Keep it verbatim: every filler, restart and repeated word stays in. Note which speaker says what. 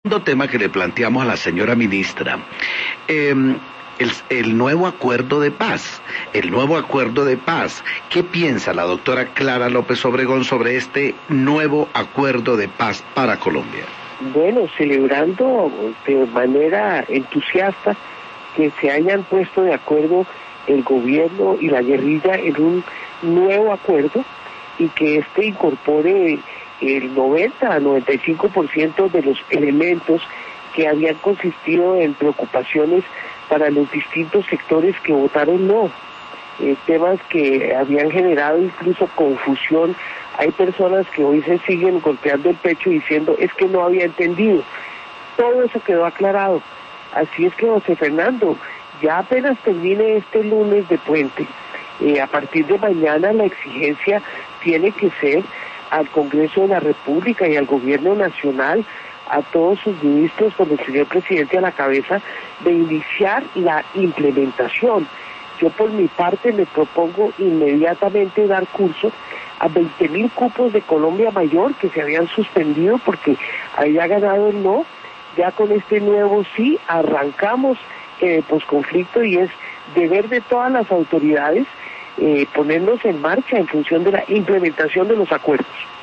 Speaker 1: segundo tema que le planteamos a la señora ministra, eh, el, el nuevo acuerdo de paz, el nuevo acuerdo de paz. ¿Qué piensa la doctora Clara López Obregón sobre este nuevo acuerdo de paz para Colombia?
Speaker 2: Bueno, celebrando de manera entusiasta que se hayan puesto de acuerdo el gobierno y la guerrilla en un nuevo acuerdo y que este incorpore el noventa a noventa y cinco por ciento de los elementos que habían consistido en preocupaciones para los distintos sectores que votaron no, eh, temas que habían generado incluso confusión. Hay personas que hoy se siguen golpeando el pecho diciendo es que no había entendido. Todo eso quedó aclarado. Así es que, José Fernando, ya apenas termine este lunes de puente, eh, a partir de mañana la exigencia tiene que ser al Congreso de la República y al Gobierno Nacional, a todos sus ministros con el señor presidente a la cabeza, de iniciar la implementación. Yo por mi parte me propongo inmediatamente dar curso a veinte mil cupos de Colombia Mayor que se habían suspendido porque había ganado el no. Ya con este nuevo sí arrancamos el posconflicto y es deber de todas las autoridades eh, ponernos en marcha en función de la implementación de los acuerdos.